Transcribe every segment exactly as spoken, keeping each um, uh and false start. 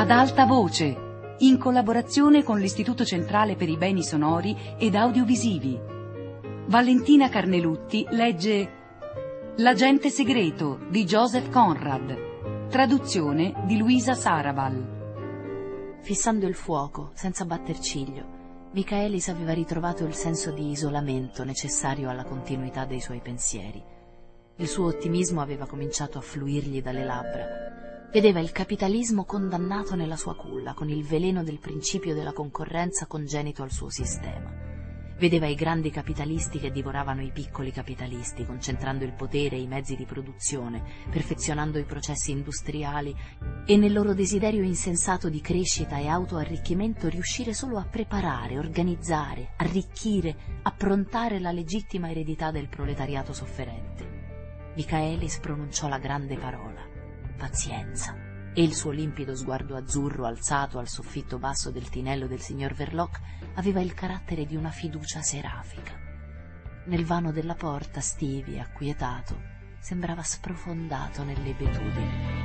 Ad alta voce, in collaborazione con l'Istituto Centrale per i Beni Sonori ed Audiovisivi. Valentina Carnelutti legge L'agente segreto di Joseph Conrad, traduzione di Luisa Saraval. Fissando il fuoco, senza batter ciglio, Michaelis aveva ritrovato il senso di isolamento necessario alla continuità dei suoi pensieri. Il suo ottimismo aveva cominciato a fluirgli dalle labbra. Vedeva il capitalismo condannato nella sua culla, con il veleno del principio della concorrenza congenito al suo sistema. Vedeva i grandi capitalisti che divoravano i piccoli capitalisti, concentrando il potere e i mezzi di produzione, perfezionando i processi industriali e nel loro desiderio insensato di crescita e autoarricchimento riuscire solo a preparare, organizzare, arricchire, approntare la legittima eredità del proletariato sofferente. Michaelis pronunciò la grande parola: pazienza, e il suo limpido sguardo azzurro alzato al soffitto basso del tinello del signor Verloc aveva il carattere di una fiducia serafica. Nel vano della porta, Stevie, acquietato, sembrava sprofondato nelle beatitudini.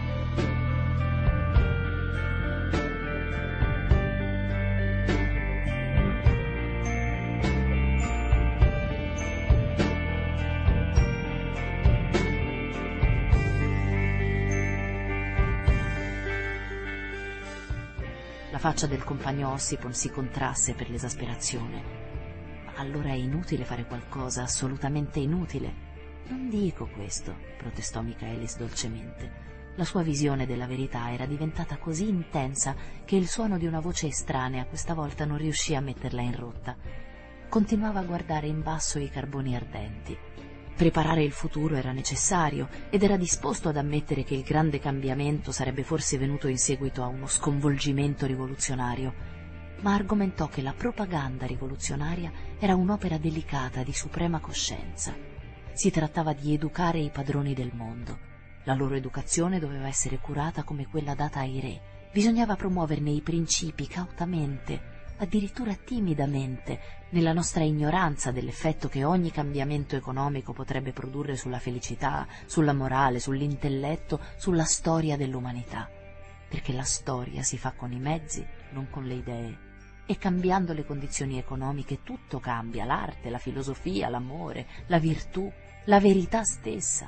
La faccia del compagno Ossipon si contrasse per l'esasperazione. Ma allora è inutile fare qualcosa, assolutamente inutile. Non dico questo, protestò Michaelis dolcemente. La sua visione della verità era diventata così intensa che il suono di una voce estranea questa volta non riuscì a metterla in rotta. Continuava a guardare in basso i carboni ardenti. Preparare il futuro era necessario ed era disposto ad ammettere che il grande cambiamento sarebbe forse venuto in seguito a uno sconvolgimento rivoluzionario, ma argomentò che la propaganda rivoluzionaria era un'opera delicata di suprema coscienza. Si trattava di educare i padroni del mondo. La loro educazione doveva essere curata come quella data ai re. Bisognava promuoverne i principi cautamente, addirittura timidamente, nella nostra ignoranza dell'effetto che ogni cambiamento economico potrebbe produrre sulla felicità, sulla morale, sull'intelletto, sulla storia dell'umanità. Perché la storia si fa con i mezzi, non con le idee. E cambiando le condizioni economiche tutto cambia, l'arte, la filosofia, l'amore, la virtù, la verità stessa.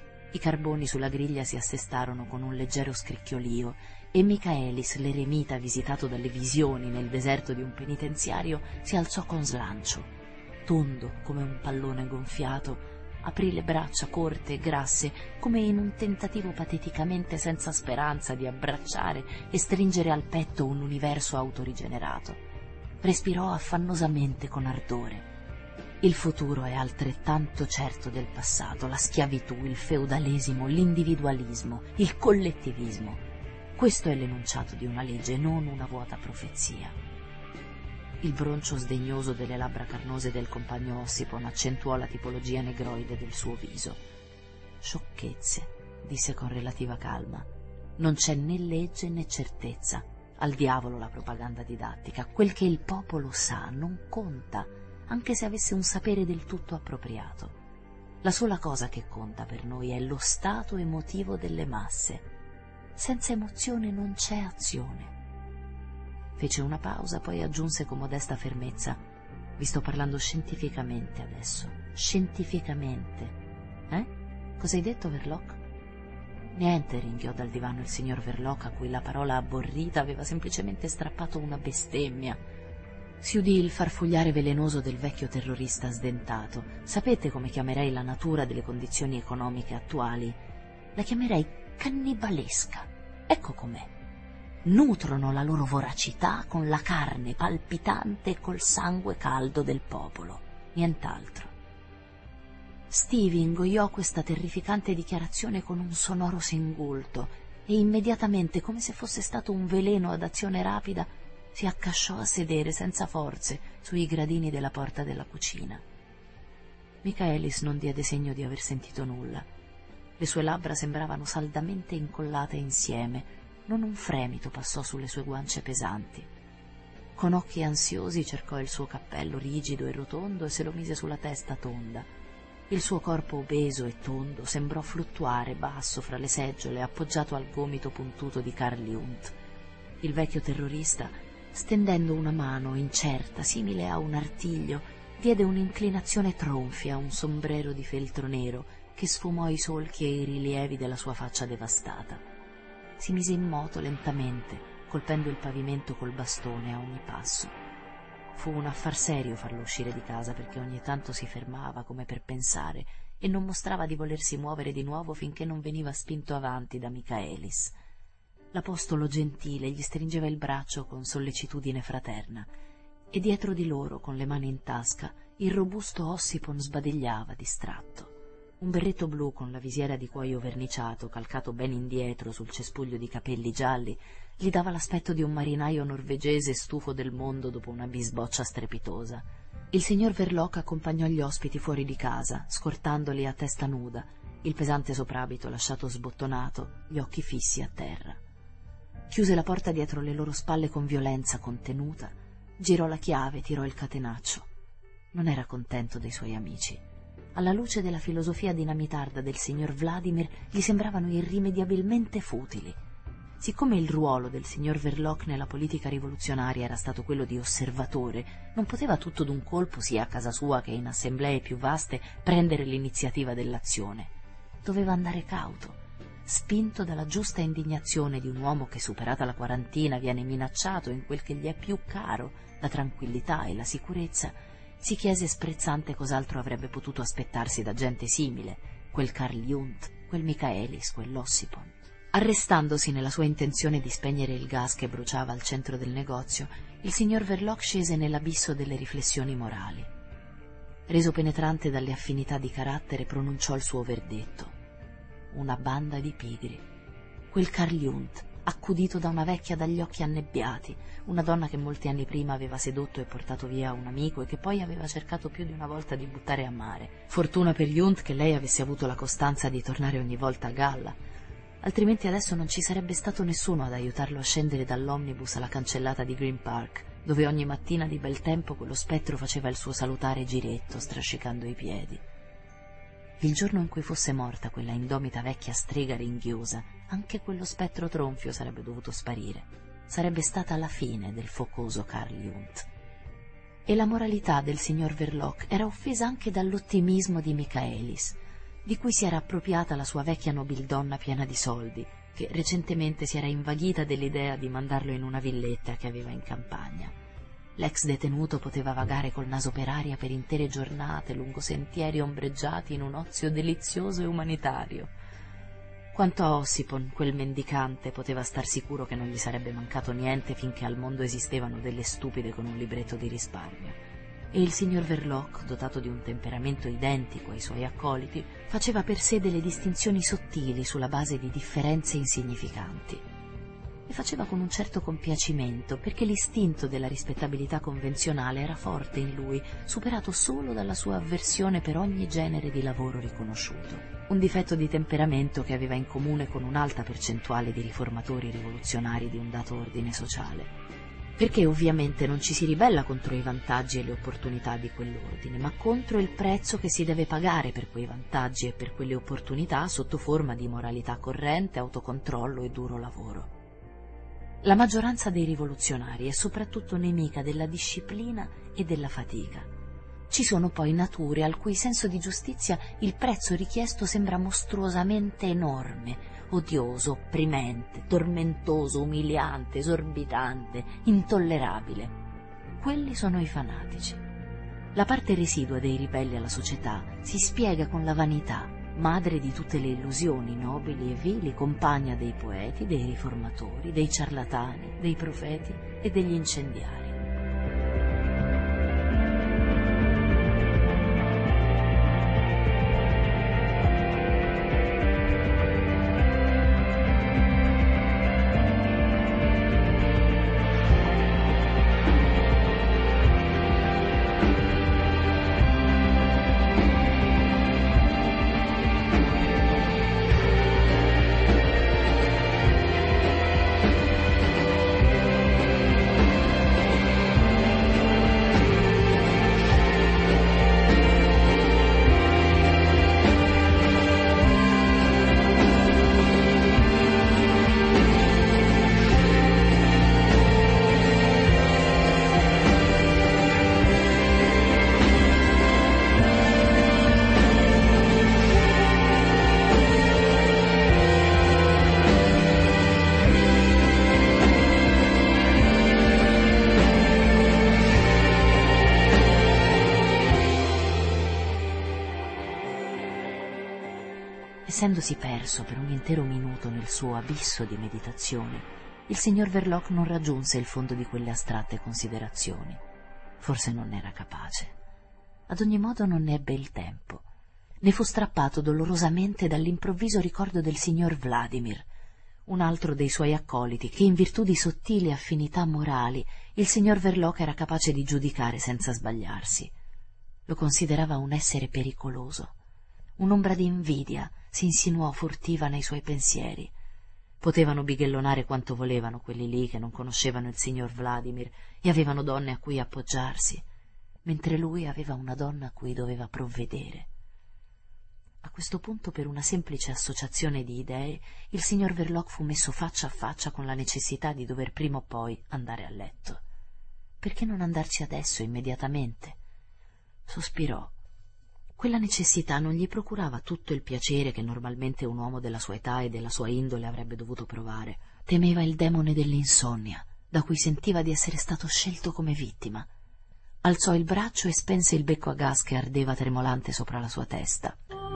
I carboni sulla griglia si assestarono con un leggero scricchiolio e Michaelis, l'eremita visitato dalle visioni nel deserto di un penitenziario, si alzò con slancio. Tondo come un pallone gonfiato, aprì le braccia corte e grasse come in un tentativo pateticamente senza speranza di abbracciare e stringere al petto un universo autorigenerato. Respirò affannosamente con ardore. Il futuro è altrettanto certo del passato, la schiavitù, il feudalesimo, l'individualismo, il collettivismo. Questo è l'enunciato di una legge, non una vuota profezia. Il broncio sdegnoso delle labbra carnose del compagno Ossipon accentuò la tipologia negroide del suo viso. Sciocchezze, disse con relativa calma. Non c'è né legge né certezza. Al diavolo la propaganda didattica. Quel che il popolo sa non conta, anche se avesse un sapere del tutto appropriato. La sola cosa che conta per noi è lo stato emotivo delle masse. Senza emozione non c'è azione. Fece una pausa, poi aggiunse con modesta fermezza: vi sto parlando scientificamente adesso. Scientificamente. Eh? Cosa hai detto, Verloc? Niente, ringhiò dal divano il signor Verloc, a cui la parola abborrita aveva semplicemente strappato una bestemmia. Si udì il farfugliare velenoso del vecchio terrorista sdentato. Sapete come chiamerei la natura delle condizioni economiche attuali? La chiamerei cannibalesca. Ecco com'è. Nutrono la loro voracità con la carne palpitante e col sangue caldo del popolo. Nient'altro. Stevie ingoiò questa terrificante dichiarazione con un sonoro singulto e immediatamente, come se fosse stato un veleno ad azione rapida, si accasciò a sedere senza forze sui gradini della porta della cucina. Michaelis non diede segno di aver sentito nulla. Le sue labbra sembravano saldamente incollate insieme, non un fremito passò sulle sue guance pesanti. Con occhi ansiosi cercò il suo cappello rigido e rotondo e se lo mise sulla testa tonda. Il suo corpo obeso e tondo sembrò fluttuare basso fra le seggiole, appoggiato al gomito puntuto di Carl Jung. Il vecchio terrorista, stendendo una mano incerta, simile a un artiglio, diede un'inclinazione tronfia a un sombrero di feltro nero che sfumò i solchi e i rilievi della sua faccia devastata. Si mise in moto lentamente, colpendo il pavimento col bastone a ogni passo. Fu un affar serio farlo uscire di casa, perché ogni tanto si fermava come per pensare e non mostrava di volersi muovere di nuovo finché non veniva spinto avanti da Michaelis. L'apostolo gentile gli stringeva il braccio con sollecitudine fraterna e dietro di loro, con le mani in tasca, il robusto Ossipon sbadigliava distratto. Un berretto blu con la visiera di cuoio verniciato calcato ben indietro sul cespuglio di capelli gialli gli dava l'aspetto di un marinaio norvegese stufo del mondo dopo una bisboccia strepitosa. Il signor Verloc accompagnò gli ospiti fuori di casa, scortandoli a testa nuda, il pesante soprabito lasciato sbottonato, gli occhi fissi a terra. Chiuse la porta dietro le loro spalle con violenza contenuta, girò la chiave, tirò il catenaccio. Non era contento dei suoi amici. Alla luce della filosofia dinamitarda del signor Vladimir gli sembravano irrimediabilmente futili. Siccome il ruolo del signor Verloc nella politica rivoluzionaria era stato quello di osservatore, non poteva tutto d'un colpo, sia a casa sua che in assemblee più vaste, prendere l'iniziativa dell'azione. Doveva andare cauto, spinto dalla giusta indignazione di un uomo che, superata la quarantina, viene minacciato in quel che gli è più caro, la tranquillità e la sicurezza. Si chiese sprezzante cos'altro avrebbe potuto aspettarsi da gente simile, quel Carl Jund, quel Michaelis, quell'Ossipon. Arrestandosi nella sua intenzione di spegnere il gas che bruciava al centro del negozio, il signor Verloc scese nell'abisso delle riflessioni morali. Reso penetrante dalle affinità di carattere, pronunciò il suo verdetto. Una banda di pigri. Quel Carl Jund, accudito da una vecchia dagli occhi annebbiati, una donna che molti anni prima aveva sedotto e portato via un amico e che poi aveva cercato più di una volta di buttare a mare. Fortuna per Jund che lei avesse avuto la costanza di tornare ogni volta a galla, altrimenti adesso non ci sarebbe stato nessuno ad aiutarlo a scendere dall'omnibus alla cancellata di Green Park, dove ogni mattina di bel tempo quello spettro faceva il suo salutare giretto, strascicando i piedi. Il giorno in cui fosse morta quella indomita vecchia strega ringhiosa, anche quello spettro tronfio sarebbe dovuto sparire. Sarebbe stata la fine del focoso Carl Jund. E la moralità del signor Verloc era offesa anche dall'ottimismo di Michaelis, di cui si era appropriata la sua vecchia nobildonna piena di soldi, che recentemente si era invaghita dell'idea di mandarlo in una villetta che aveva in campagna. L'ex detenuto poteva vagare col naso per aria per intere giornate lungo sentieri ombreggiati in un ozio delizioso e umanitario. Quanto a Ossipon, quel mendicante, poteva star sicuro che non gli sarebbe mancato niente finché al mondo esistevano delle stupide con un libretto di risparmio. E il signor Verloc, dotato di un temperamento identico ai suoi accoliti, faceva per sé delle distinzioni sottili sulla base di differenze insignificanti. E faceva con un certo compiacimento, perché l'istinto della rispettabilità convenzionale era forte in lui, superato solo dalla sua avversione per ogni genere di lavoro riconosciuto. Un difetto di temperamento che aveva in comune con un'alta percentuale di riformatori rivoluzionari di un dato ordine sociale. Perché ovviamente non ci si ribella contro i vantaggi e le opportunità di quell'ordine, ma contro il prezzo che si deve pagare per quei vantaggi e per quelle opportunità sotto forma di moralità corrente, autocontrollo e duro lavoro. La maggioranza dei rivoluzionari è soprattutto nemica della disciplina e della fatica. Ci sono poi nature al cui senso di giustizia il prezzo richiesto sembra mostruosamente enorme, odioso, opprimente, tormentoso, umiliante, esorbitante, intollerabile. Quelli sono i fanatici. La parte residua dei ribelli alla società si spiega con la vanità, madre di tutte le illusioni nobili e vili, compagna dei poeti, dei riformatori, dei ciarlatani, dei profeti e degli incendiari. Essendosi perso per un intero minuto nel suo abisso di meditazione, il signor Verloc non raggiunse il fondo di quelle astratte considerazioni. Forse non era capace. Ad ogni modo non ne ebbe il tempo. Ne fu strappato dolorosamente dall'improvviso ricordo del signor Vladimir, un altro dei suoi accoliti che in virtù di sottili affinità morali il signor Verloc era capace di giudicare senza sbagliarsi. Lo considerava un essere pericoloso. Un'ombra di invidia si insinuò furtiva nei suoi pensieri. Potevano bighellonare quanto volevano quelli lì che non conoscevano il signor Vladimir e avevano donne a cui appoggiarsi, mentre lui aveva una donna a cui doveva provvedere. A questo punto, per una semplice associazione di idee, il signor Verloc fu messo faccia a faccia con la necessità di dover prima o poi andare a letto. Perché non andarci adesso, immediatamente? Sospirò. Quella necessità non gli procurava tutto il piacere che normalmente un uomo della sua età e della sua indole avrebbe dovuto provare. Temeva il demone dell'insonnia, da cui sentiva di essere stato scelto come vittima. Alzò il braccio e spense il becco a gas che ardeva tremolante sopra la sua testa.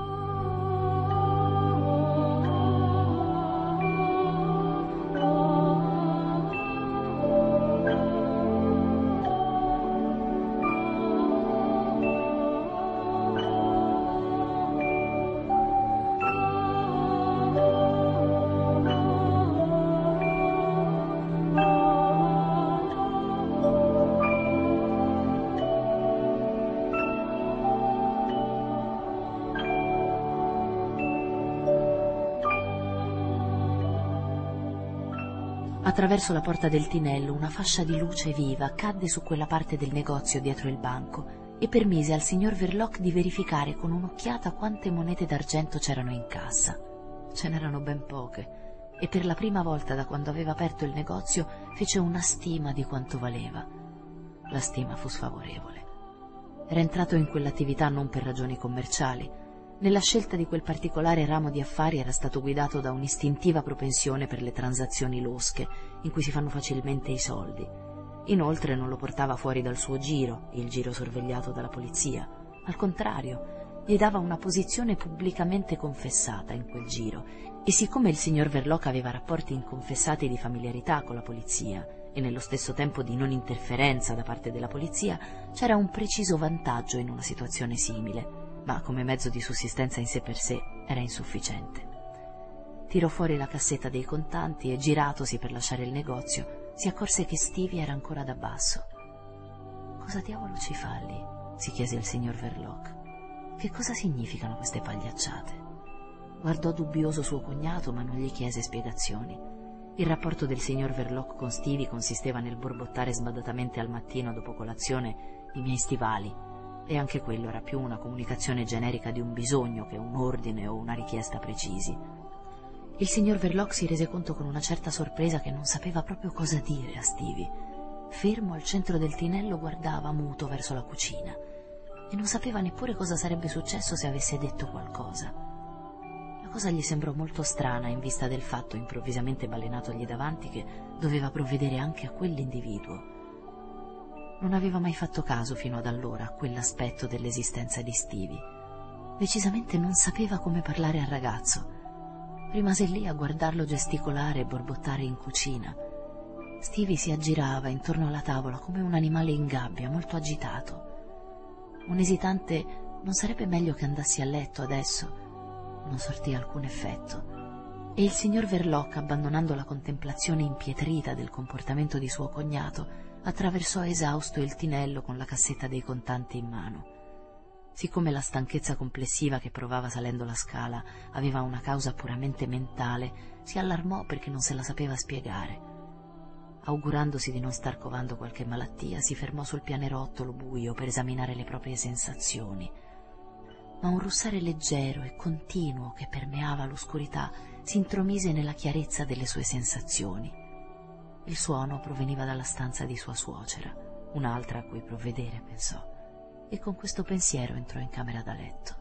Attraverso la porta del tinello una fascia di luce viva cadde su quella parte del negozio dietro il banco e permise al signor Verloc di verificare con un'occhiata quante monete d'argento c'erano in cassa. Ce n'erano ben poche e per la prima volta da quando aveva aperto il negozio fece una stima di quanto valeva. La stima fu sfavorevole. Era entrato in quell'attività non per ragioni commerciali. Nella scelta di quel particolare ramo di affari era stato guidato da un'istintiva propensione per le transazioni losche, in cui si fanno facilmente i soldi. Inoltre non lo portava fuori dal suo giro, il giro sorvegliato dalla polizia. Al contrario, gli dava una posizione pubblicamente confessata in quel giro, e siccome il signor Verloc aveva rapporti inconfessati di familiarità con la polizia e nello stesso tempo di non interferenza da parte della polizia, c'era un preciso vantaggio in una situazione simile, ma come mezzo di sussistenza in sé per sé era insufficiente. Tirò fuori la cassetta dei contanti e, giratosi per lasciare il negozio, si accorse che Stevie era ancora da basso. «Cosa diavolo ci fa lì?» si chiese il signor Verloc. «Che cosa significano queste pagliacciate?» Guardò dubbioso suo cognato, ma non gli chiese spiegazioni. Il rapporto del signor Verloc con Stevie consisteva nel borbottare sbadatamente al mattino dopo colazione «i miei stivali», e anche quello era più una comunicazione generica di un bisogno che un ordine o una richiesta precisi. Il signor Verloc si rese conto con una certa sorpresa che non sapeva proprio cosa dire a Stevie. Fermo al centro del tinello guardava muto verso la cucina e non sapeva neppure cosa sarebbe successo se avesse detto qualcosa. La cosa gli sembrò molto strana in vista del fatto improvvisamente balenatogli davanti che doveva provvedere anche a quell'individuo. Non aveva mai fatto caso fino ad allora a quell'aspetto dell'esistenza di Stevie. Decisamente non sapeva come parlare al ragazzo. Rimase lì a guardarlo gesticolare e borbottare in cucina. Stevie si aggirava intorno alla tavola come un animale in gabbia, molto agitato. Un esitante «non sarebbe meglio che andassi a letto adesso?» non sortì alcun effetto, e il signor Verloc, abbandonando la contemplazione impietrita del comportamento di suo cognato, attraversò esausto il tinello con la cassetta dei contanti in mano. Siccome la stanchezza complessiva che provava salendo la scala aveva una causa puramente mentale, si allarmò perché non se la sapeva spiegare. Augurandosi di non star covando qualche malattia, si fermò sul pianerottolo buio per esaminare le proprie sensazioni. Ma un russare leggero e continuo che permeava l'oscurità si intromise nella chiarezza delle sue sensazioni. Il suono proveniva dalla stanza di sua suocera, un'altra a cui provvedere, pensò, e con questo pensiero entrò in camera da letto.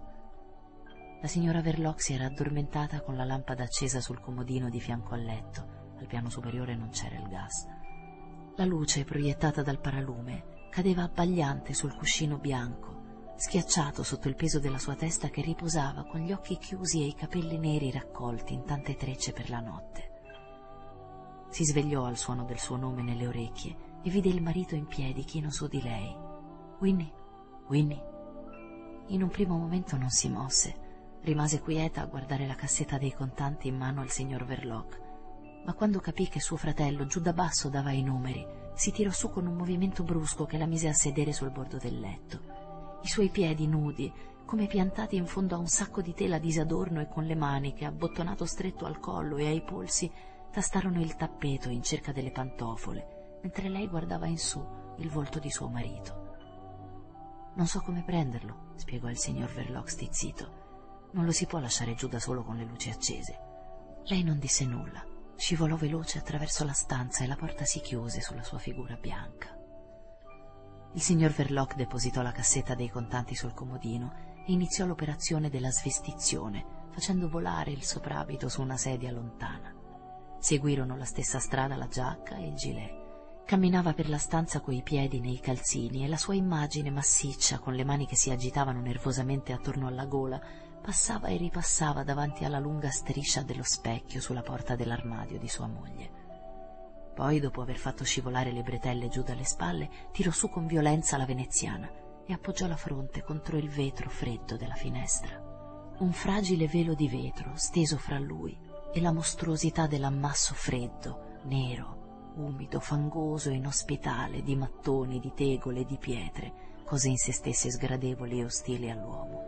La signora Verloc si era addormentata con la lampada accesa sul comodino di fianco al letto. Al piano superiore non c'era il gas. La luce proiettata dal paralume cadeva abbagliante sul cuscino bianco, schiacciato sotto il peso della sua testa che riposava con gli occhi chiusi e i capelli neri raccolti in tante trecce per la notte. Si svegliò al suono del suo nome nelle orecchie e vide il marito in piedi chino su di lei. «Winnie, Winnie». In un primo momento non si mosse, rimase quieta a guardare la cassetta dei contanti in mano al signor Verloc, ma quando capì che suo fratello giù da basso dava i numeri, si tirò su con un movimento brusco che la mise a sedere sul bordo del letto. I suoi piedi nudi, come piantati in fondo a un sacco di tela disadorno e con le maniche, abbottonato stretto al collo e ai polsi, tastarono il tappeto in cerca delle pantofole, mentre lei guardava in su il volto di suo marito. «Non so come prenderlo», spiegò il signor Verloc stizzito. «Non lo si può lasciare giù da solo con le luci accese». Lei non disse nulla, scivolò veloce attraverso la stanza e la porta si chiuse sulla sua figura bianca. Il signor Verloc depositò la cassetta dei contanti sul comodino e iniziò l'operazione della svestizione, facendo volare il soprabito su una sedia lontana. Seguirono la stessa strada la giacca e il gilet. Camminava per la stanza coi piedi nei calzini e la sua immagine massiccia, con le mani che si agitavano nervosamente attorno alla gola, passava e ripassava davanti alla lunga striscia dello specchio sulla porta dell'armadio di sua moglie. Poi, dopo aver fatto scivolare le bretelle giù dalle spalle, tirò su con violenza la veneziana e appoggiò la fronte contro il vetro freddo della finestra. Un fragile velo di vetro steso fra lui e la mostruosità dell'ammasso freddo, nero, umido, fangoso e inospitale di mattoni, di tegole, di pietre, cose in se stesse sgradevoli e ostili all'uomo.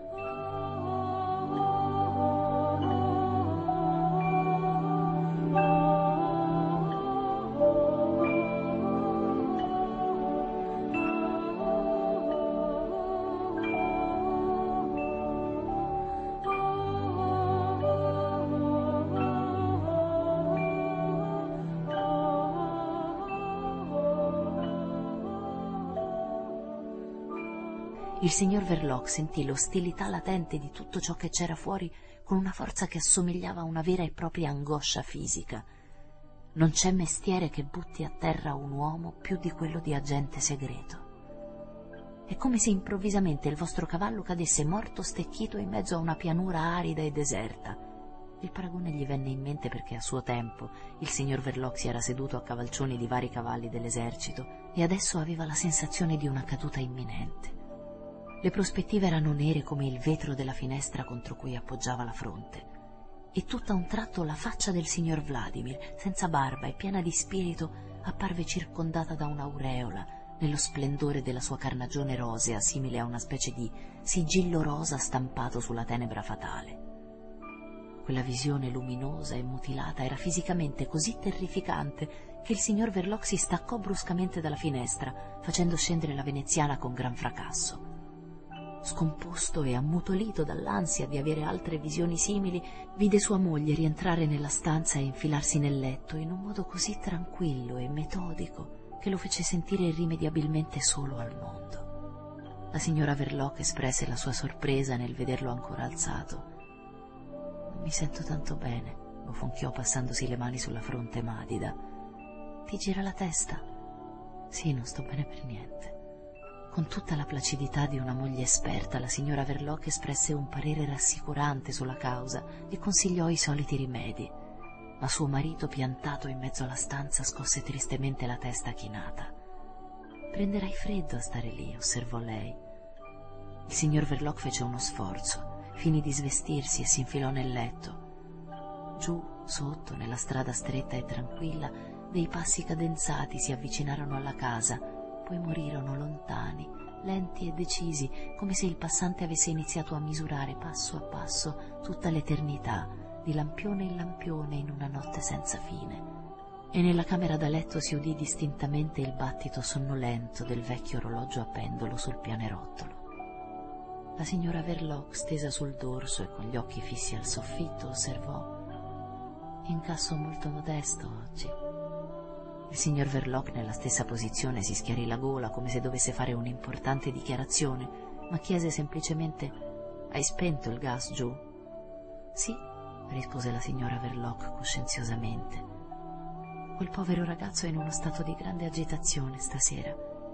Il signor Verloc sentì l'ostilità latente di tutto ciò che c'era fuori con una forza che assomigliava a una vera e propria angoscia fisica. Non c'è mestiere che butti a terra un uomo più di quello di agente segreto. È come se improvvisamente il vostro cavallo cadesse morto stecchito in mezzo a una pianura arida e deserta. Il paragone gli venne in mente perché a suo tempo il signor Verloc si era seduto a cavalcioni di vari cavalli dell'esercito e adesso aveva la sensazione di una caduta imminente. Le prospettive erano nere come il vetro della finestra contro cui appoggiava la fronte. E tutto a un tratto la faccia del signor Vladimir, senza barba e piena di spirito, apparve circondata da un'aureola, nello splendore della sua carnagione rosea, simile a una specie di sigillo rosa stampato sulla tenebra fatale. Quella visione luminosa e mutilata era fisicamente così terrificante che il signor Verloc si staccò bruscamente dalla finestra, facendo scendere la veneziana con gran fracasso. Scomposto e ammutolito dall'ansia di avere altre visioni simili, vide sua moglie rientrare nella stanza e infilarsi nel letto in un modo così tranquillo e metodico che lo fece sentire irrimediabilmente solo al mondo. La signora Verloc espresse la sua sorpresa nel vederlo ancora alzato. «Non mi sento tanto bene», bofonchiò passandosi le mani sulla fronte madida. «Ti gira la testa?» «Sì, non sto bene per niente». Con tutta la placidità di una moglie esperta, la signora Verloc espresse un parere rassicurante sulla causa e consigliò i soliti rimedi, ma suo marito, piantato in mezzo alla stanza, scosse tristemente la testa chinata. «Prenderai freddo a stare lì», osservò lei. Il signor Verloc fece uno sforzo, finì di svestirsi e si infilò nel letto. Giù, sotto, nella strada stretta e tranquilla, dei passi cadenzati si avvicinarono alla casa, poi morirono lontani, lenti e decisi, come se il passante avesse iniziato a misurare passo a passo tutta l'eternità, di lampione in lampione in una notte senza fine. E nella camera da letto si udì distintamente il battito sonnolento del vecchio orologio a pendolo sul pianerottolo. La signora Verloc, stesa sul dorso e con gli occhi fissi al soffitto, osservò: «Incasso molto modesto oggi». Il signor Verloc, nella stessa posizione, si schiarì la gola come se dovesse fare un'importante dichiarazione, ma chiese semplicemente: «Hai spento il gas giù?» «Sì», rispose la signora Verloc coscienziosamente. «Quel povero ragazzo è in uno stato di grande agitazione stasera.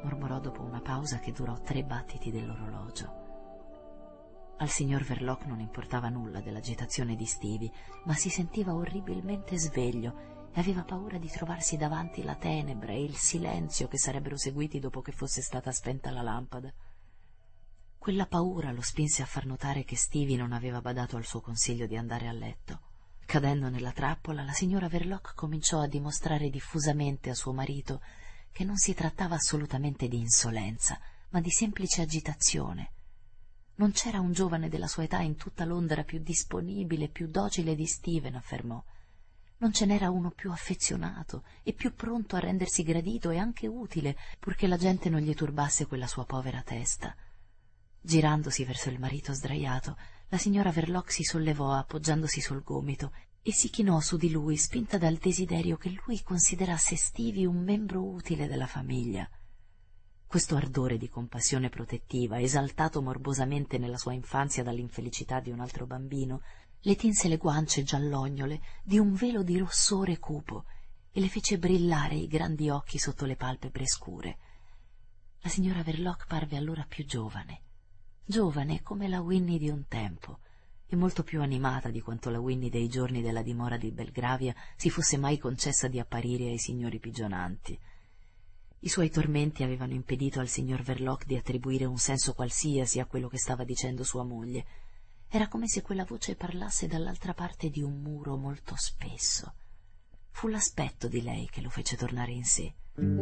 mormorò dopo una pausa che durò tre battiti dell'orologio. Al signor Verloc non importava nulla dell'agitazione di Stevie, ma si sentiva orribilmente sveglio e aveva paura di trovarsi davanti la tenebra e il silenzio che sarebbero seguiti dopo che fosse stata spenta la lampada. Quella paura lo spinse a far notare che Stevie non aveva badato al suo consiglio di andare a letto. Cadendo nella trappola, la signora Verloc cominciò a dimostrare diffusamente a suo marito che non si trattava assolutamente di insolenza, ma di semplice agitazione. Non c'era un giovane della sua età in tutta Londra più disponibile e più docile di Steven, affermò. Non ce n'era uno più affezionato e più pronto a rendersi gradito e anche utile, purché la gente non gli turbasse quella sua povera testa. Girandosi verso il marito sdraiato, la signora Verloc si sollevò appoggiandosi sul gomito e si chinò su di lui, spinta dal desiderio che lui considerasse Stevie un membro utile della famiglia. Questo ardore di compassione protettiva, esaltato morbosamente nella sua infanzia dall'infelicità di un altro bambino, le tinse le guance giallognole di un velo di rossore cupo e le fece brillare i grandi occhi sotto le palpebre scure. La signora Verloc parve allora più giovane, giovane come la Winnie di un tempo, e molto più animata di quanto la Winnie dei giorni della dimora di Belgravia si fosse mai concessa di apparire ai signori pigionanti. I suoi tormenti avevano impedito al signor Verloc di attribuire un senso qualsiasi a quello che stava dicendo sua moglie. Era come se quella voce parlasse dall'altra parte di un muro molto spesso. Fu l'aspetto di lei che lo fece tornare in sé.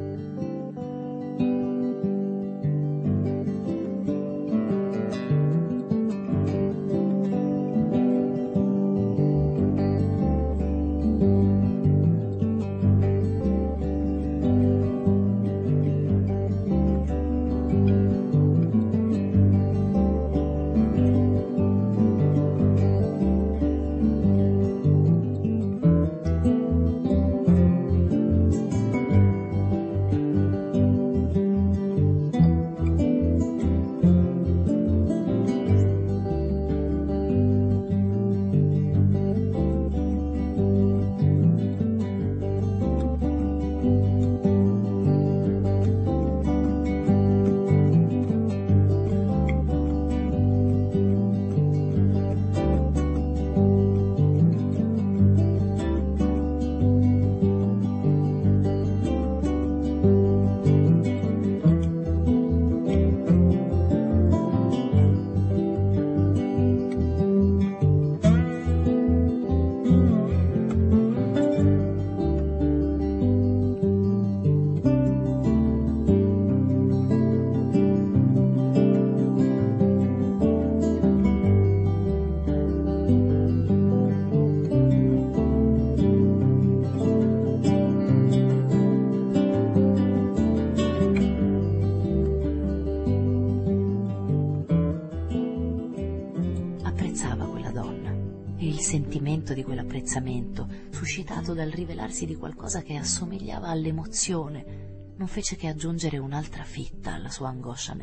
Di quell'apprezzamento, suscitato dal rivelarsi di qualcosa che assomigliava all'emozione, non fece che aggiungere un'altra fitta alla sua angoscia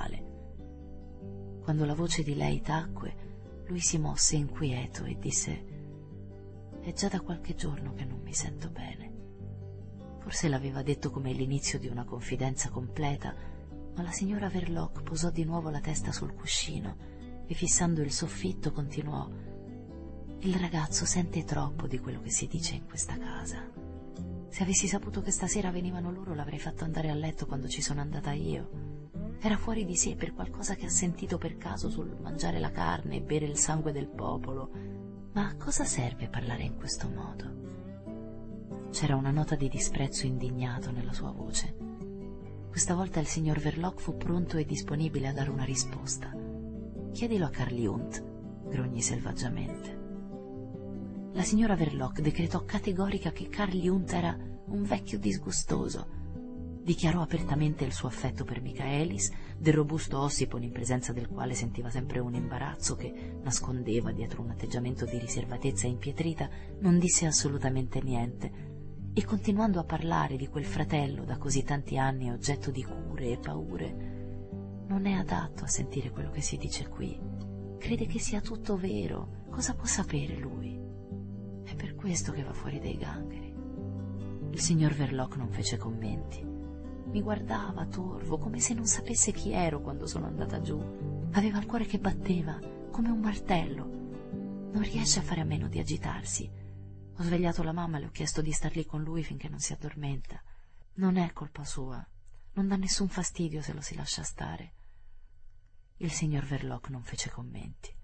mentale. Quando la voce di lei tacque, lui si mosse inquieto e disse: «È già da qualche giorno che non mi sento bene». Forse l'aveva detto come l'inizio di una confidenza completa, ma la signora Verloc posò di nuovo la testa sul cuscino e, fissando il soffitto, continuò: «Il ragazzo sente troppo di quello che si dice in questa casa. Se avessi saputo che stasera venivano loro, l'avrei fatto andare a letto quando ci sono andata io. Era fuori di sé per qualcosa che ha sentito per caso sul mangiare la carne e bere il sangue del popolo. Ma a cosa serve parlare in questo modo?» C'era una nota di disprezzo indignato nella sua voce. Questa volta il signor Verloc fu pronto e disponibile a dare una risposta. «Chiedilo a Carly Hunt», grogni selvaggiamente. La signora Verloc decretò categorica che Carly Hunt era un vecchio disgustoso. Dichiarò apertamente il suo affetto per Michaelis, del robusto Ossipon in presenza del quale sentiva sempre un imbarazzo che nascondeva dietro un atteggiamento di riservatezza impietrita, non disse assolutamente niente, e continuando a parlare di quel fratello da così tanti anni oggetto di cure e paure: «Non è adatto a sentire quello che si dice qui. Crede che sia tutto vero. Cosa può sapere lui? È per questo che va fuori dai gangheri». Il signor Verloc non fece commenti. Mi guardava torvo, come se non sapesse chi ero quando sono andata giù. Aveva il cuore che batteva, come un martello. Non riesce a fare a meno di agitarsi. Ho svegliato la mamma e le ho chiesto di star lì con lui finché non si addormenta. Non è colpa sua. Non dà nessun fastidio se lo si lascia stare. Il signor Verloc non fece commenti.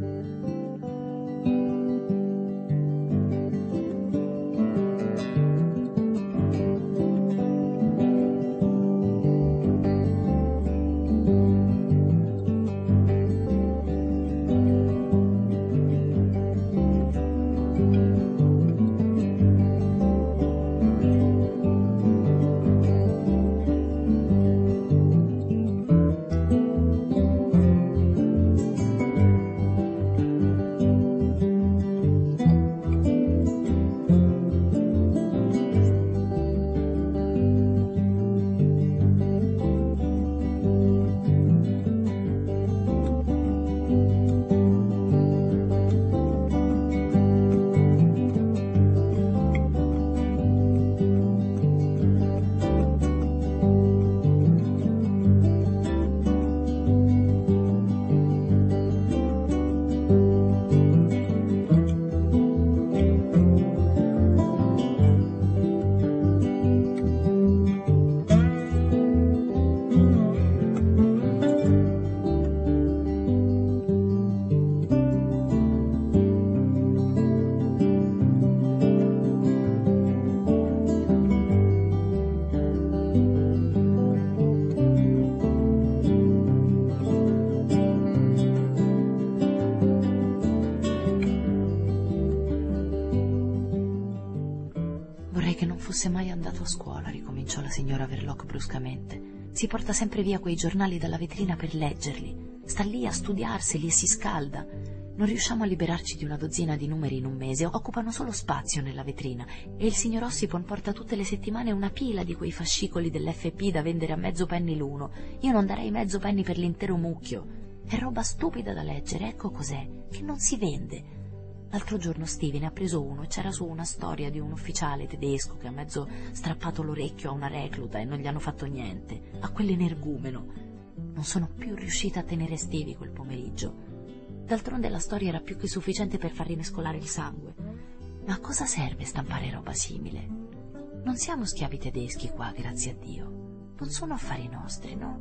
Che non fosse mai andato a scuola, ricominciò la signora Verloc bruscamente. Si porta sempre via quei giornali dalla vetrina per leggerli. Sta lì a studiarseli e si scalda. Non riusciamo a liberarci di una dozzina di numeri in un mese, occupano solo spazio nella vetrina. E il signor Ossipon porta tutte le settimane una pila di quei fascicoli dell'F P da vendere a mezzo penny l'uno. Io non darei mezzo penny per l'intero mucchio. È roba stupida da leggere, ecco cos'è, che non si vende. L'altro giorno Steve ne ha preso uno e c'era su una storia di un ufficiale tedesco che ha mezzo strappato l'orecchio a una recluta e non gli hanno fatto niente, a quell'energumeno. Non sono più riuscita a tenere Stevie quel pomeriggio. D'altronde la storia era più che sufficiente per far rimescolare il sangue. Ma a cosa serve stampare roba simile? Non siamo schiavi tedeschi qua, grazie a Dio. Non sono affari nostri, no?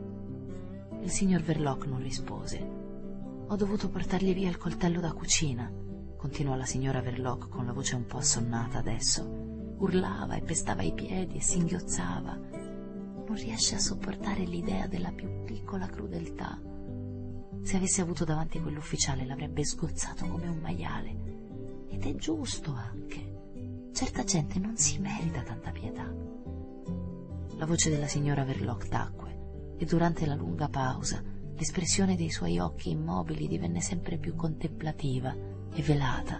Il signor Verloc non rispose. Ho dovuto portargli via il coltello da cucina, continuò la signora Verloc con la voce un po' assonnata adesso. Urlava e pestava i piedi e singhiozzava. Non riesce a sopportare l'idea della più piccola crudeltà. Se avesse avuto davanti quell'ufficiale l'avrebbe sgozzato come un maiale. Ed è giusto anche. Certa gente non si merita tanta pietà. La voce della signora Verloc tacque e durante la lunga pausa l'espressione dei suoi occhi immobili divenne sempre più contemplativa e velata.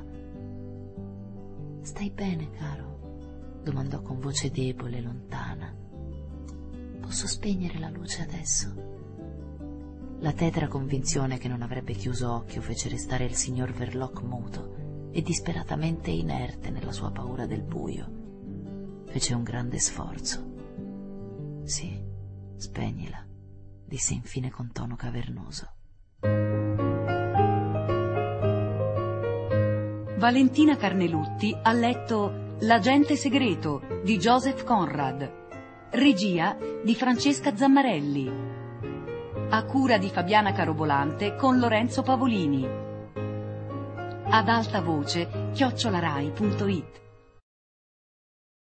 «Stai bene, caro?» domandò con voce debole e lontana. «Posso spegnere la luce adesso?» La tetra convinzione che non avrebbe chiuso occhio fece restare il signor Verloc muto e disperatamente inerte nella sua paura del buio. Fece un grande sforzo. «Sì, spegnila», disse infine con tono cavernoso. Valentina Carnelutti ha letto L'agente segreto di Joseph Conrad, regia di Francesca Zammarelli, a cura di Fabiana Carobolante con Lorenzo Pavolini, ad alta voce chiocciolarai punto it.